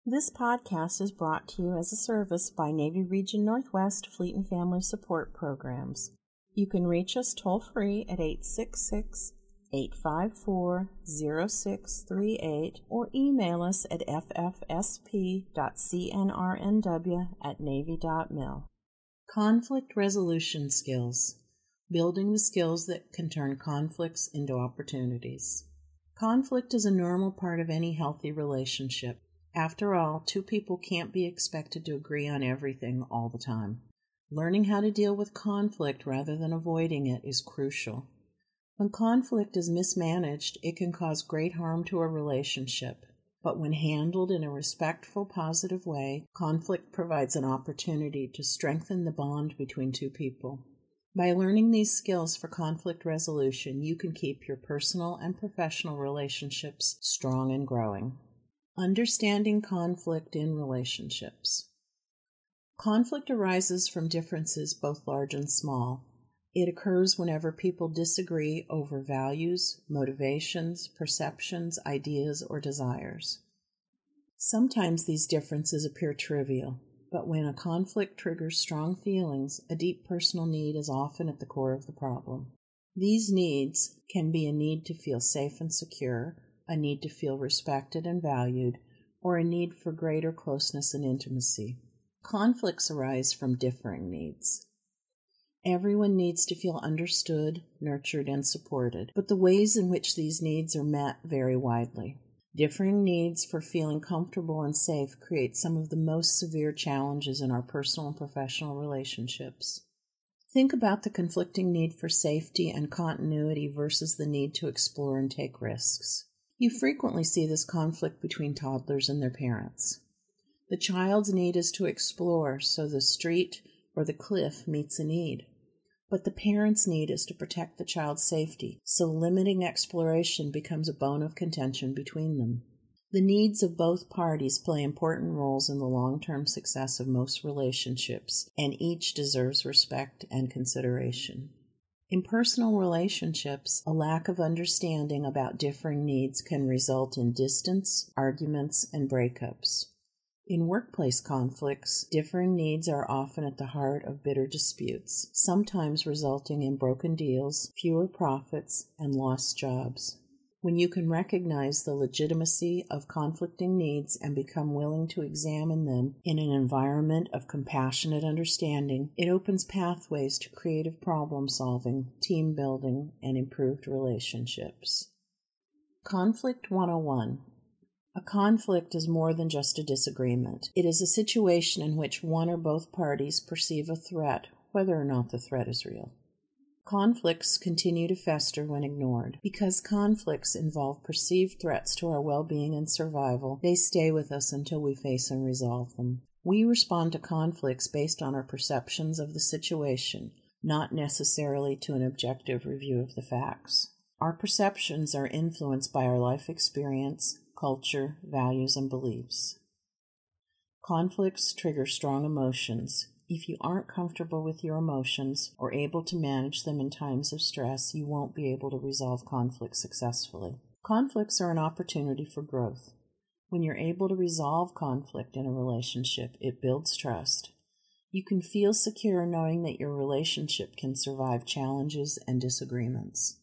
This podcast is brought to you as a service by Navy Region Northwest Fleet and Family Support Programs. You can reach us toll-free at 866-854-0638 or email us at ffsp.cnrnw@navy.mil. Conflict resolution skills. Building the skills that can turn conflicts into opportunities. Conflict is a normal part of any healthy relationship. After all, two people can't be expected to agree on everything all the time. Learning how to deal with conflict rather than avoiding it is crucial. When conflict is mismanaged, it can cause great harm to a relationship. But when handled in a respectful, positive way, conflict provides an opportunity to strengthen the bond between two people. By learning these skills for conflict resolution, you can keep your personal and professional relationships strong and growing. Understanding conflict in relationships. Conflict arises from differences both large and small. It occurs whenever people disagree over values, motivations, perceptions, ideas, or desires. Sometimes these differences appear trivial, but when a conflict triggers strong feelings, a deep personal need is often at the core of the problem. These needs can be a need to feel safe and secure, a need to feel respected and valued, or a need for greater closeness and intimacy. Conflicts arise from differing needs. Everyone needs to feel understood, nurtured, and supported, but the ways in which these needs are met vary widely. Differing needs for feeling comfortable and safe create some of the most severe challenges in our personal and professional relationships. Think about the conflicting need for safety and continuity versus the need to explore and take risks. You frequently see this conflict between toddlers and their parents. The child's need is to explore, so the street or the cliff meets a need. But the parent's need is to protect the child's safety, so limiting exploration becomes a bone of contention between them. The needs of both parties play important roles in the long-term success of most relationships, and each deserves respect and consideration. In personal relationships, a lack of understanding about differing needs can result in distance, arguments, and breakups. In workplace conflicts, differing needs are often at the heart of bitter disputes, sometimes resulting in broken deals, fewer profits, and lost jobs. When you can recognize the legitimacy of conflicting needs and become willing to examine them in an environment of compassionate understanding, it opens pathways to creative problem solving, team building, and improved relationships. Conflict 101. A conflict is more than just a disagreement. It is a situation in which one or both parties perceive a threat, whether or not the threat is real. Conflicts continue to fester when ignored. Because conflicts involve perceived threats to our well-being and survival, they stay with us until we face and resolve them. We respond to conflicts based on our perceptions of the situation, not necessarily to an objective review of the facts. Our perceptions are influenced by our life experience, culture, values, and beliefs. Conflicts trigger strong emotions. If you aren't comfortable with your emotions or able to manage them in times of stress, you won't be able to resolve conflicts successfully. Conflicts are an opportunity for growth. When you're able to resolve conflict in a relationship, it builds trust. You can feel secure knowing that your relationship can survive challenges and disagreements.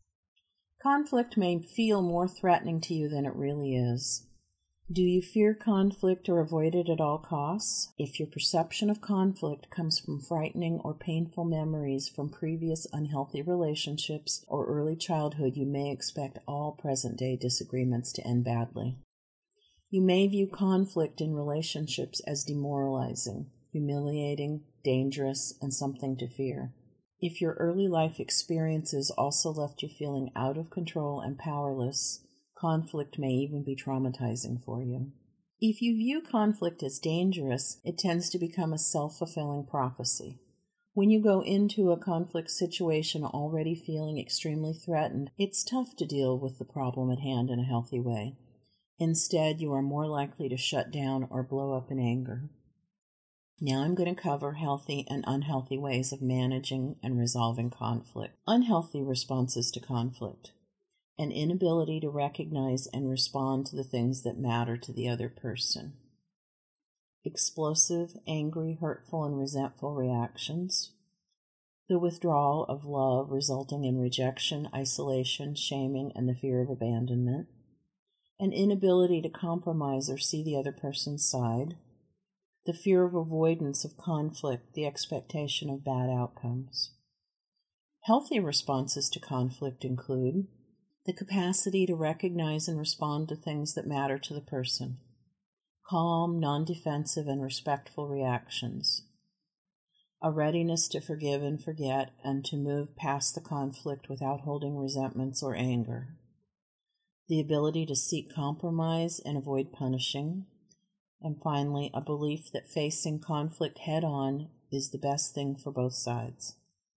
Conflict may feel more threatening to you than it really is. Do you fear conflict or avoid it at all costs? If your perception of conflict comes from frightening or painful memories from previous unhealthy relationships or early childhood, you may expect all present-day disagreements to end badly. You may view conflict in relationships as demoralizing, humiliating, dangerous, and something to fear. If your early life experiences also left you feeling out of control and powerless, conflict may even be traumatizing for you. If you view conflict as dangerous, it tends to become a self-fulfilling prophecy. When you go into a conflict situation already feeling extremely threatened, it's tough to deal with the problem at hand in a healthy way. Instead, you are more likely to shut down or blow up in anger. Now I'm going to cover healthy and unhealthy ways of managing and resolving conflict. Unhealthy responses to conflict. An inability to recognize and respond to the things that matter to the other person. explosive, angry, hurtful, and resentful reactions, the withdrawal of love resulting in rejection, isolation, shaming, and the fear of abandonment, an inability to compromise or see the other person's side, the fear of avoidance of conflict, the expectation of bad outcomes. Healthy responses to conflict include the capacity to recognize and respond to things that matter to the person, calm, non-defensive, and respectful reactions, a readiness to forgive and forget and to move past the conflict without holding resentments or anger, the ability to seek compromise and avoid punishing, and finally, a belief that facing conflict head-on is the best thing for both sides.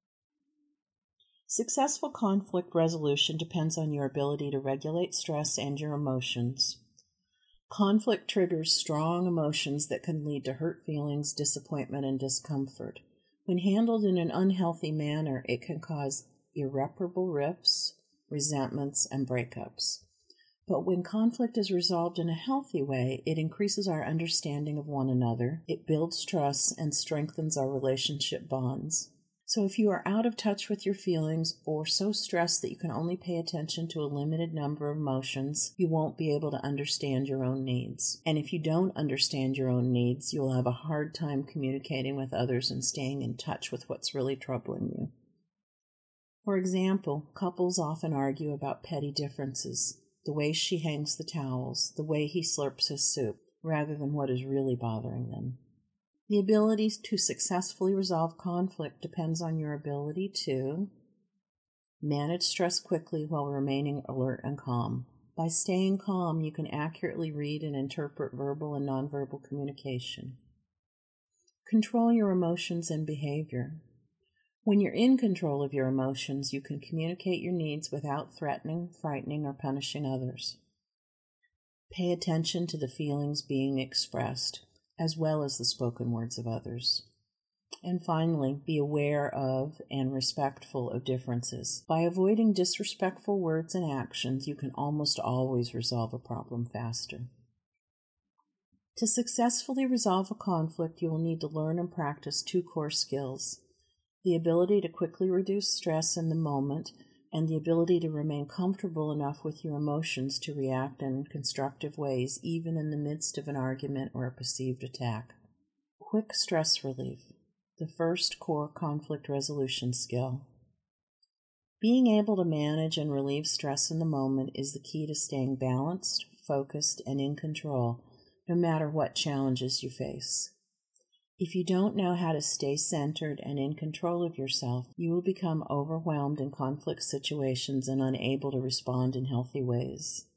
Successful conflict resolution depends on your ability to regulate stress and your emotions. Conflict triggers strong emotions that can lead to hurt feelings, disappointment, and discomfort. When handled in an unhealthy manner, it can cause irreparable rifts, resentments, and breakups. But when conflict is resolved in a healthy way, it increases our understanding of one another, it builds trust, and strengthens our relationship bonds. So if you are out of touch with your feelings or so stressed that you can only pay attention to a limited number of emotions, you won't be able to understand your own needs. And if you don't understand your own needs, you will have a hard time communicating with others and staying in touch with what's really troubling you. For example, couples often argue about petty differences, the way she hangs the towels, the way he slurps his soup, rather than what is really bothering them. The ability to successfully resolve conflict depends on your ability to manage stress quickly while remaining alert and calm. By staying calm, you can accurately read and interpret verbal and nonverbal communication. Control your emotions and behavior. When you're in control of your emotions, you can communicate your needs without threatening, frightening, or punishing others. Pay attention to the feelings being expressed, as well as the spoken words of others. And finally, be aware of and respectful of differences. By avoiding disrespectful words and actions, you can almost always resolve a problem faster. To successfully resolve a conflict, you will need to learn and practice 2 core skills: the ability to quickly reduce stress in the moment, and the ability to remain comfortable enough with your emotions to react in constructive ways, even in the midst of an argument or a perceived attack. Quick stress relief, the first core conflict resolution skill. Being able to manage and relieve stress in the moment is the key to staying balanced, focused, and in control, no matter what challenges you face. If you don't know how to stay centered and in control of yourself, you will become overwhelmed in conflict situations and unable to respond in healthy ways.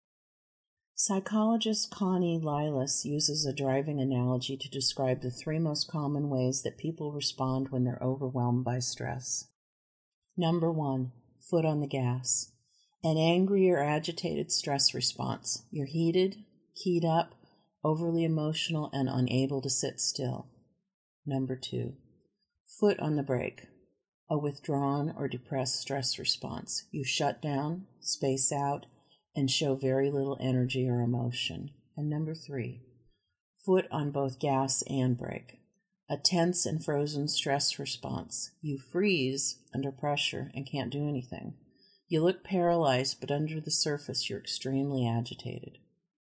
Psychologist Connie Lilas uses a driving analogy to describe the 3 most common ways that people respond when they're overwhelmed by stress. Number 1, foot on the gas. An angry or agitated stress response. You're heated, keyed up, overly emotional, and unable to sit still. Number 2, foot on the brake. A withdrawn or depressed stress response. You shut down, space out, and show very little energy or emotion. And number 3, foot on both gas and brake. A tense and frozen stress response. You freeze under pressure and can't do anything. You look paralyzed, but under the surface you're extremely agitated.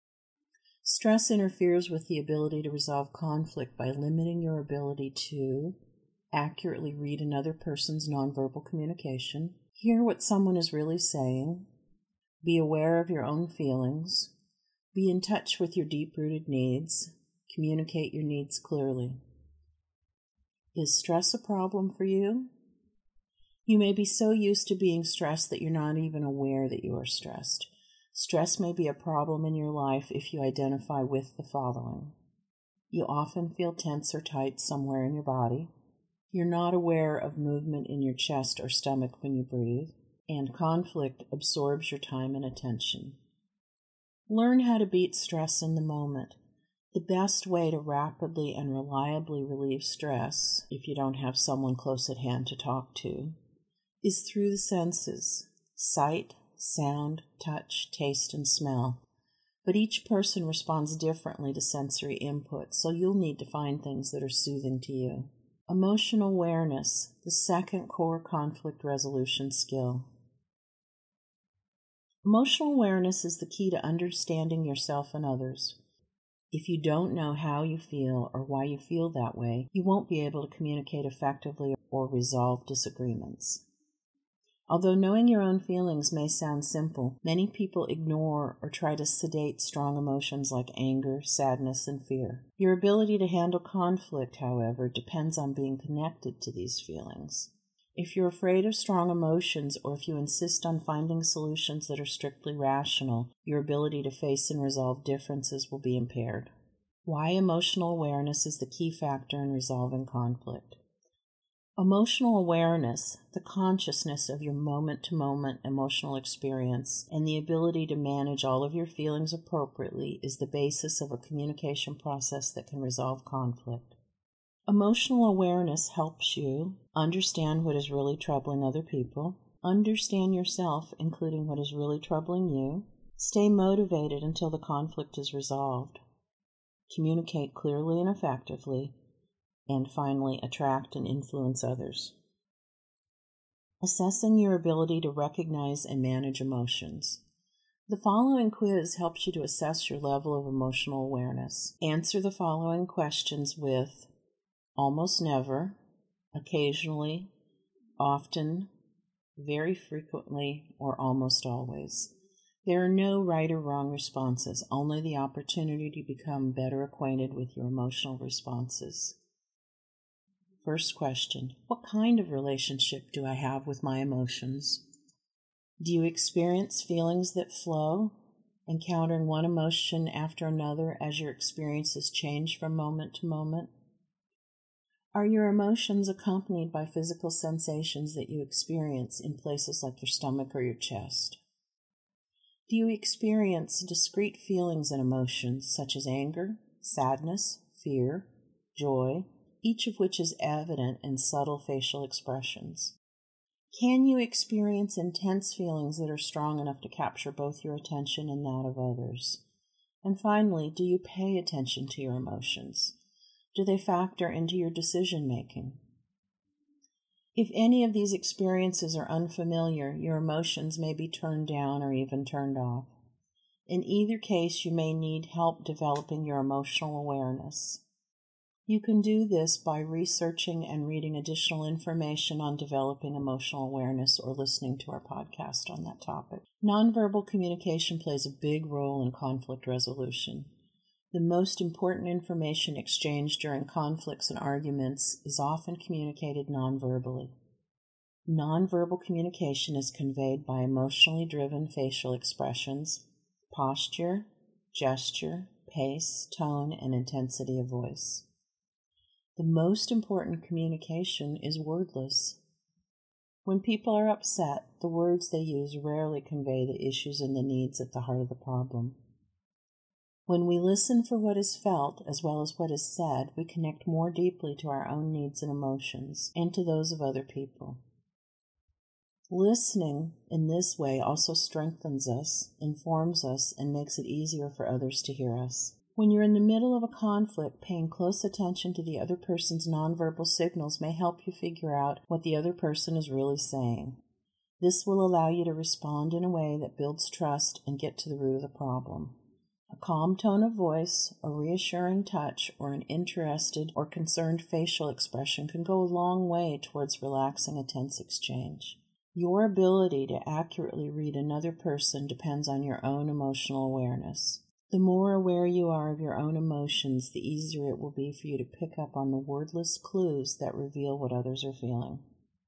Stress interferes with the ability to resolve conflict by limiting your ability to accurately read another person's nonverbal communication, hear what someone is really saying, be aware of your own feelings, be in touch with your deep-rooted needs, communicate your needs clearly. Is stress a problem for you? You may be so used to being stressed that you're not even aware that you are stressed. Stress may be a problem in your life if you identify with the following. You often feel tense or tight somewhere in your body. You're not aware of movement in your chest or stomach when you breathe. And conflict absorbs your time and attention. Learn how to beat stress in the moment. The best way to rapidly and reliably relieve stress, if you don't have someone close at hand to talk to, is through the senses: sight, sound, touch, taste, and smell. But each person responds differently to sensory input, so you'll need to find things that are soothing to you. Emotional awareness, the second core conflict resolution skill. Emotional awareness is the key to understanding yourself and others. If you don't know how you feel or why you feel that way, you won't be able to communicate effectively or resolve disagreements. Although knowing your own feelings may sound simple, many people ignore or try to sedate strong emotions like anger, sadness, and fear. Your ability to handle conflict, however, depends on being connected to these feelings. If you're afraid of strong emotions, or if you insist on finding solutions that are strictly rational, your ability to face and resolve differences will be impaired. Why emotional awareness is the key factor in resolving conflict. Emotional awareness, the consciousness of your moment-to-moment emotional experience, and the ability to manage all of your feelings appropriately is the basis of a communication process that can resolve conflict. Emotional awareness helps you understand what is really troubling other people, understand yourself, including what is really troubling you, stay motivated until the conflict is resolved, communicate clearly and effectively, and finally, attract and influence others. Assessing your ability to recognize and manage emotions. The following quiz helps you to assess your level of emotional awareness. Answer the following questions with almost never, occasionally, often, very frequently, or almost always. There are no right or wrong responses, only the opportunity to become better acquainted with your emotional responses. First question, what kind of relationship do I have with my emotions? Do you experience feelings that flow, encountering one emotion after another as your experiences change from moment to moment? Are your emotions accompanied by physical sensations that you experience in places like your stomach or your chest? Do you experience discrete feelings and emotions such as anger, sadness, fear, joy, each of which is evident in subtle facial expressions? Can you experience intense feelings that are strong enough to capture both your attention and that of others? And finally, do you pay attention to your emotions? Do they factor into your decision-making? If any of these experiences are unfamiliar, your emotions may be turned down or even turned off. In either case, you may need help developing your emotional awareness. You can do this by researching and reading additional information on developing emotional awareness or listening to our podcast on that topic. Nonverbal communication plays a big role in conflict resolution. The most important information exchanged during conflicts and arguments is often communicated nonverbally. Nonverbal communication is conveyed by emotionally driven facial expressions, posture, gesture, pace, tone, and intensity of voice. The most important communication is wordless. When people are upset, the words they use rarely convey the issues and the needs at the heart of the problem. When we listen for what is felt as well as what is said, we connect more deeply to our own needs and emotions and to those of other people. Listening in this way also strengthens us, informs us, and makes it easier for others to hear us. When you're in the middle of a conflict, paying close attention to the other person's nonverbal signals may help you figure out what the other person is really saying. This will allow you to respond in a way that builds trust and get to the root of the problem. A calm tone of voice, a reassuring touch, or an interested or concerned facial expression can go a long way towards relaxing a tense exchange. Your ability to accurately read another person depends on your own emotional awareness. The more aware you are of your own emotions, the easier it will be for you to pick up on the wordless clues that reveal what others are feeling.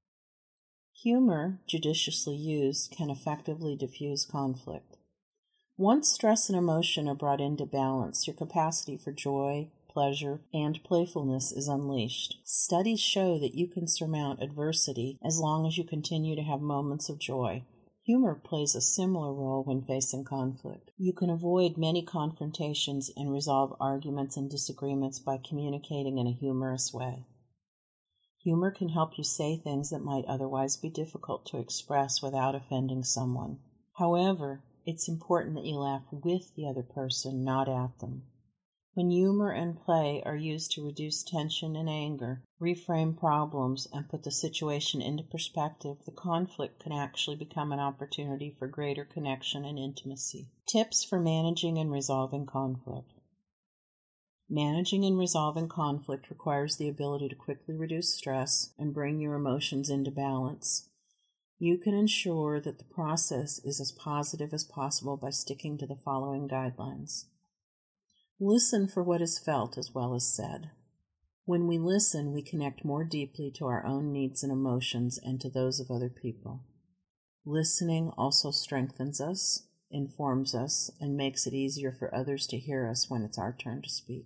Humor, judiciously used, can effectively diffuse conflict. Once stress and emotion are brought into balance, your capacity for joy, pleasure, and playfulness is unleashed. Studies show that you can surmount adversity as long as you continue to have moments of joy. Humor plays a similar role when facing conflict. You can avoid many confrontations and resolve arguments and disagreements by communicating in a humorous way. Humor can help you say things that might otherwise be difficult to express without offending someone. However, It's important that you laugh with the other person, not at them. When humor and play are used to reduce tension and anger, reframe problems, and put the situation into perspective, the conflict can actually become an opportunity for greater connection and intimacy. Tips for managing and resolving conflict. Managing and resolving conflict requires the ability to quickly reduce stress and bring your emotions into balance. You can ensure that the process is as positive as possible by sticking to the following guidelines. Listen for what is felt as well as said. When we listen, we connect more deeply to our own needs and emotions and to those of other people. Listening also strengthens us, informs us, and makes it easier for others to hear us when it's our turn to speak.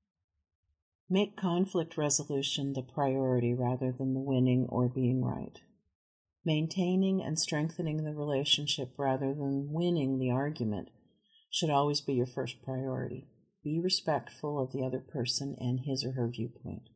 Make conflict resolution the priority rather than the winning or being right. Maintaining and strengthening the relationship rather than winning the argument should always be your first priority. Be respectful of the other person and his or her viewpoint.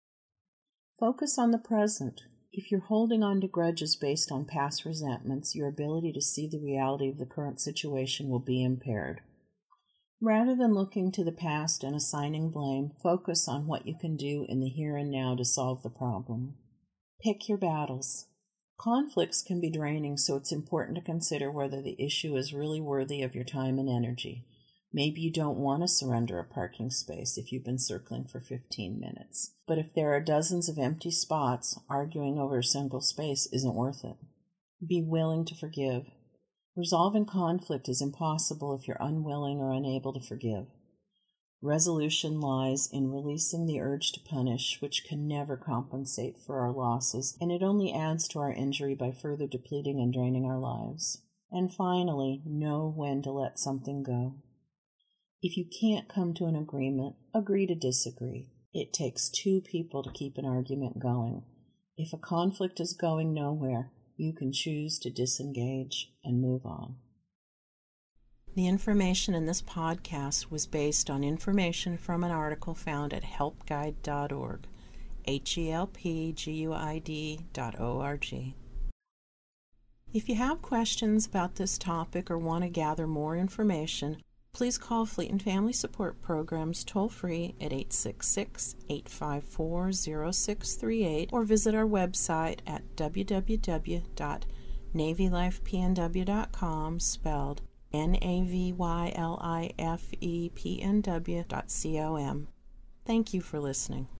Focus on the present. If you're holding on to grudges based on past resentments, your ability to see the reality of the current situation will be impaired. Rather than looking to the past and assigning blame, focus on what you can do in the here and now to solve the problem. Pick your battles. Conflicts can be draining, so it's important to consider whether the issue is really worthy of your time and energy. Maybe you don't want to surrender a parking space if you've been circling for 15 minutes. But if there are dozens of empty spots, arguing over a single space isn't worth it. Be willing to forgive. Resolving conflict is impossible if you're unwilling or unable to forgive. Resolution lies in releasing the urge to punish, which can never compensate for our losses, and it only adds to our injury by further depleting and draining our lives. And finally, know when to let something go. If you can't come to an agreement, agree to disagree. It takes two people to keep an argument going. If a conflict is going nowhere, you can choose to disengage and move on. The information in this podcast was based on information from an article found at helpguide.org, helpguide.org. If you have questions about this topic or want to gather more information, please call Fleet and Family Support Programs toll-free at 866-854-0638 or visit our website at www.navylifepnw.com, spelled NAVYLIFEPNW.com. Thank you for listening.